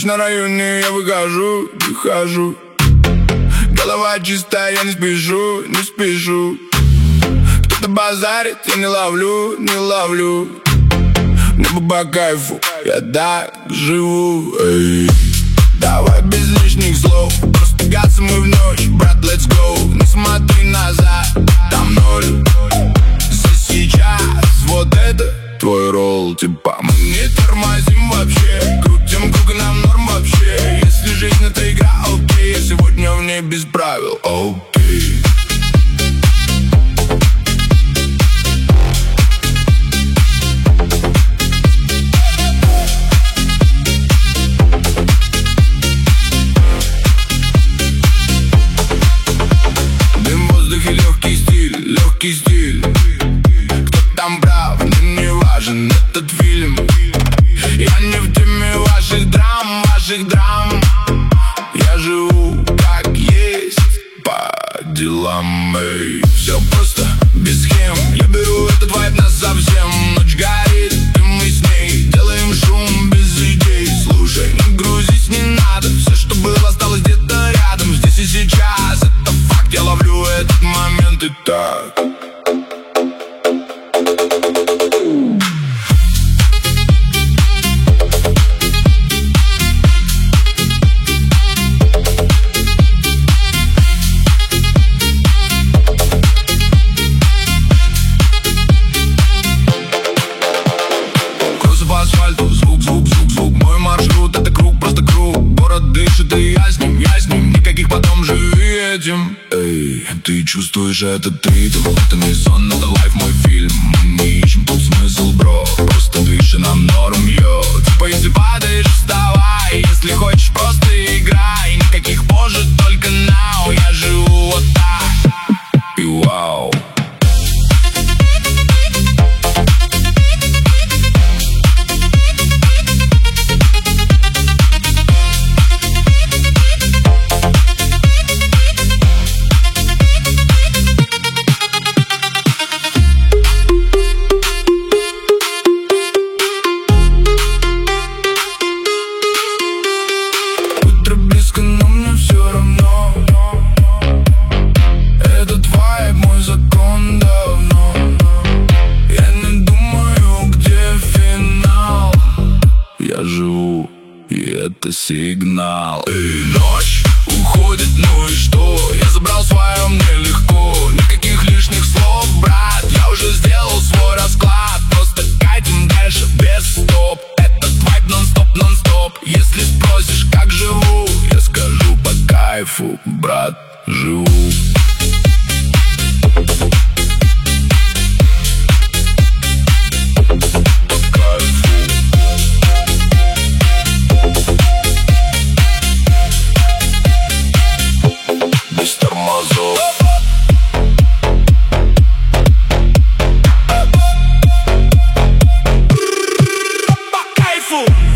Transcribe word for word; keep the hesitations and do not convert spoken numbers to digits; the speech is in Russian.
на районе я выхожу, выхожу. Голова чистая, я не спешу, не спешу. Кто-то базарит, я не ловлю, не ловлю. Мне бы по кайфу, я так живу. Эй. Давай без лишних слов, просто гасим мы в ночь. Брат, let's go, не смотри назад, там ноль. Здесь сейчас, вот это твой ролл, типа мы не тормозим вообще. Крутим круг, нам норм вообще. Если жизнь это игра, окей, я сегодня в ней без правил, окей. Легкий стиль. Кто там прав, мне не важен этот фильм. Я не в теме ваших драм, ваших драм. Я живу как есть, по делам, эй. Все просто, без схем. Я беру этот вайб насовсем. Ночь горит, и мы с ней делаем шум без идей. Слушай, не грузись, не надо. Все, что было, осталось где-то рядом. Здесь и сейчас, это факт. Я ловлю этот момент и так. Звук, звук, звук, звук. Мой маршрут это круг, просто круг. Город дышит, и я с ним, я с ним. Никаких потом, живи этим. Эй, ты чувствуешь этот ритм? Это не сон, это лайф, мой фильм. Мы не ищем тут смысл, бро. Просто движ и нам норм, йо. Типа если падаешь, вставай. Если хочешь, просто играй. Никаких позже, только now. Я живу вот так. И вау. Я живу, и это сигнал. Эй, ночь уходит, ну и что? Я забрал свое, мне легко. Никаких лишних слов, брат. Я уже сделал свой расклад. Просто катим дальше без стоп. Этот вайб нон-стоп, нон-стоп. Если спросишь, как живу, я скажу по кайфу, брат, живу. По кайфу.